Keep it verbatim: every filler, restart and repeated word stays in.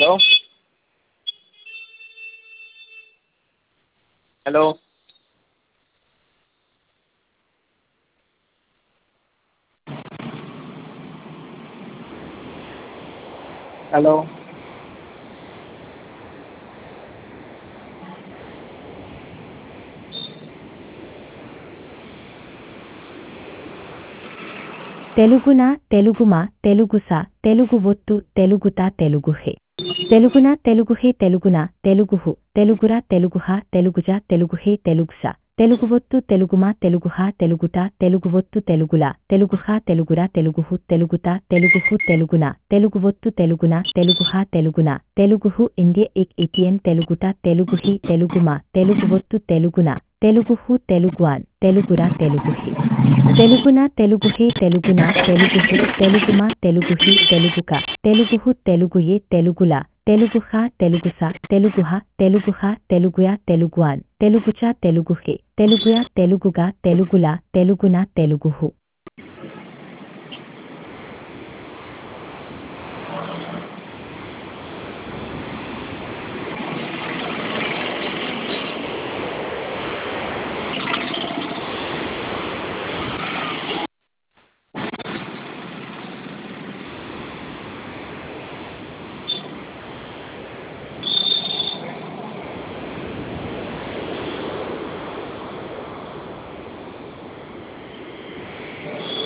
hello hello hello తెలుగున తెలుగుమ తెలుగుస తెలుగు ఒత్తు తెలుగుత తెలుగుహే తెలుగున తెలుగుహే తెలుగున తెలుగుహు తెలుగుర తెలుగుహ తెలుగుజ తెలుగుహే తెలుగుస తెలుగు ఒత్తు తెలుగుమ తెలుగుహ తెలుగుట తెలుగు ఒత్తు తెలుగుల తెలుగుహ తెలుగుర తెలుగుహు తెలుగుత తెలుగుహు తెలుగున తెలుగు ఒత్తు తెలుగున తెలుగుహ తెలుగున తెలుగుహు ఇండియ ఇక్ ఇటియన్ తెలుగుట తెలుగుహి తెలుగుమ తెలుగు ఒత్తు తెలుగున తెలుగుహు తెలుగువాన్ తెలుగుర తెలుగుహి తెలుగున తెలుగుహే తెలుగున తెలుగుహు తెలుగుమ తెలుగుహి తెలుగుక తెలుగుహు తెలుగుయే తెలుగుల తెలుగుహ తెలుగుస తెలుగుహ తెలుగుహ తెలుగుయ తెలుగువాన్ తెలుగుచ తెలుగుహే తెలుగుయ తెలుగుగా తెలుగుల తెలుగున తెలుగుహు